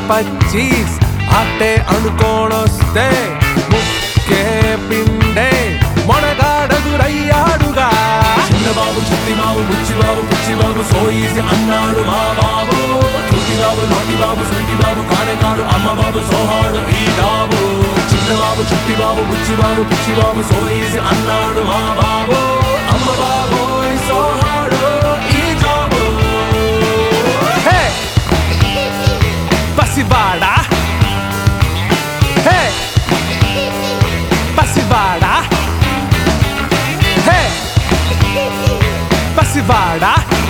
25 అట్టే అనుకోనొస్తే ముక్కే పిండే మొనగాడదురయ్యాడుగా. చిన్నబాబు చిట్టిబాబు బుచ్చిబాబు పుచ్చిబాబు సో ఈజీ అన్నాడు మా బాబు. చూటిబాబు నాటిబాబు సుంటిబాబు కానేకాడు అమ్మబాబు సోహాడు ఈ డాబు. చిన్నబాబు చిట్టిబాబు బుచ్చిబాబు పుచ్చిబాబు సో ఈజీ అన్నాడు మా బాబు. అమ్మబాబు సోహాడు ఈ జాబు. హే పసివాడా, హే పసివాడా, హే పసివాడా.